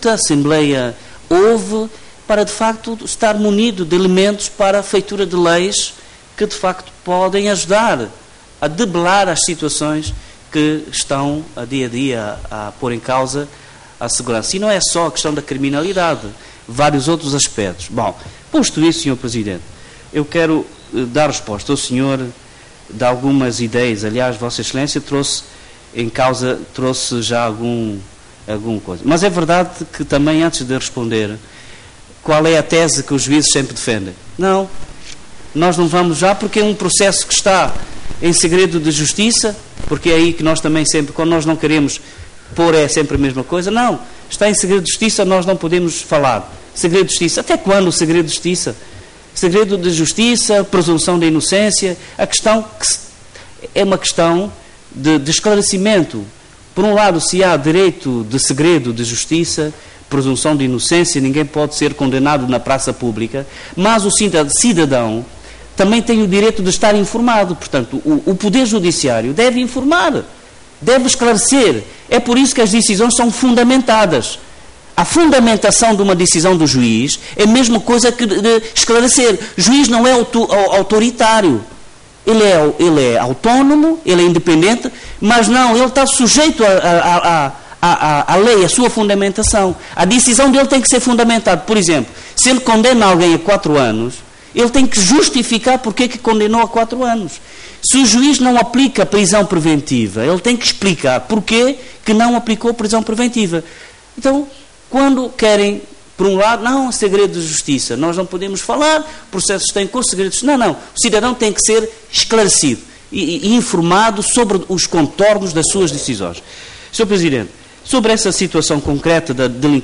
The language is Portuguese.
escuta, a Assembleia ouve, para de facto estar munido de elementos para a feitura de leis que de facto podem ajudar a debelar as situações que estão a dia a pôr em causa a segurança. E não é só a questão da criminalidade, vários outros aspectos. Bom, posto isso, Sr. Presidente, eu quero dar resposta ao senhor de algumas ideias. Aliás, Vossa Excelência trouxe já alguma coisa. Mas é verdade que também, antes de responder, qual é a tese que os juízes sempre defendem? Não, nós não vamos já, porque é um processo que está em segredo de justiça, porque é aí que nós também sempre, quando nós não queremos pôr, é sempre a mesma coisa. Não, está em segredo de justiça, nós não podemos falar. Segredo de justiça, até quando o segredo de justiça? Segredo de justiça, presunção de inocência, a questão é uma questão de esclarecimento. Por um lado, se há direito de segredo de justiça, presunção de inocência, ninguém pode ser condenado na praça pública, mas o cidadão também tem o direito de estar informado. Portanto, o Poder Judiciário deve informar, deve esclarecer. É por isso que as decisões são fundamentadas. A fundamentação de uma decisão do juiz é a mesma coisa que de esclarecer. O juiz não é autoritário. Ele é autónomo, ele é independente, mas não, ele está sujeito à lei, à sua fundamentação. A decisão dele tem que ser fundamentada. Por exemplo, se ele condena alguém a 4 anos, ele tem que justificar porque é que condenou a 4 anos. Se o juiz não aplica prisão preventiva, ele tem que explicar porque que não aplicou prisão preventiva. Então, quando querem, por um lado, não, segredo de justiça, nós não podemos falar, processos têm curso, segredo de justiça. Não, o cidadão tem que ser esclarecido e informado sobre os contornos das suas decisões. Sr. Presidente, sobre essa situação concreta da delinquência,